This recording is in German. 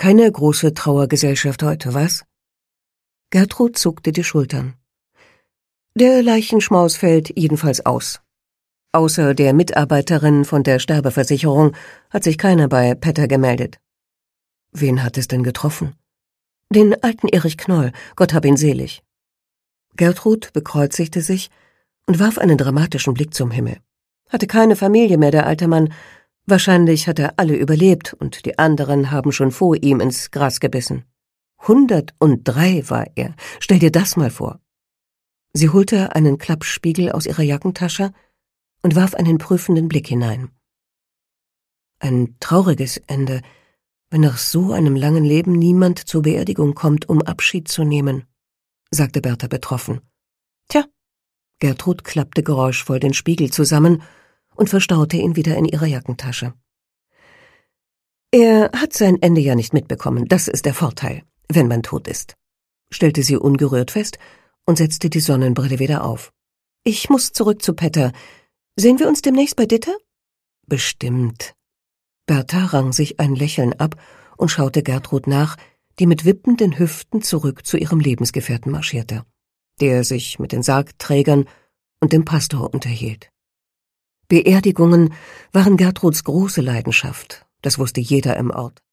Keine große Trauergesellschaft heute, was? Gertrud zuckte die Schultern. Der Leichenschmaus fällt jedenfalls aus. Außer der Mitarbeiterin von der Sterbeversicherung hat sich keiner bei Petter gemeldet. Wen hat es denn getroffen? Den alten Erich Knoll, Gott hab ihn selig. Gertrud bekreuzigte sich und warf einen dramatischen Blick zum Himmel. Hatte keine Familie mehr, der alte Mann. Wahrscheinlich hat er alle überlebt und die anderen haben schon vor ihm ins Gras gebissen. 103 war er. Stell dir das mal vor. Sie holte einen Klappspiegel aus ihrer Jackentasche und warf einen prüfenden Blick hinein. Ein trauriges Ende, wenn nach so einem langen Leben niemand zur Beerdigung kommt, um Abschied zu nehmen, sagte Bertha betroffen. Tja, Gertrud klappte geräuschvoll den Spiegel zusammen und verstaute ihn wieder in ihrer Jackentasche. Er hat sein Ende ja nicht mitbekommen, das ist der Vorteil, wenn man tot ist, stellte sie ungerührt fest und setzte die Sonnenbrille wieder auf. Ich muss zurück zu Petter. Sehen wir uns demnächst bei Ditte? Bestimmt. Bertha rang sich ein Lächeln ab und schaute Gertrud nach, die mit wippenden Hüften zurück zu ihrem Lebensgefährten marschierte, der sich mit den Sargträgern und dem Pastor unterhielt. Beerdigungen waren Gertruds große Leidenschaft, das wusste jeder im Ort.